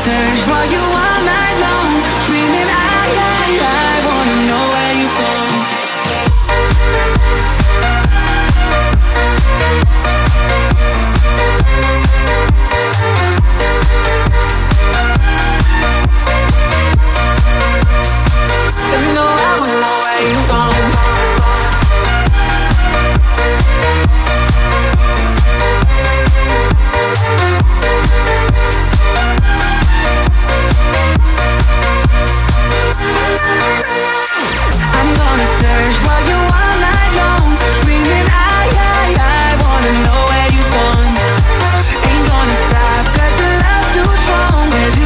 search for you all night long, screaming I wanna know where you go.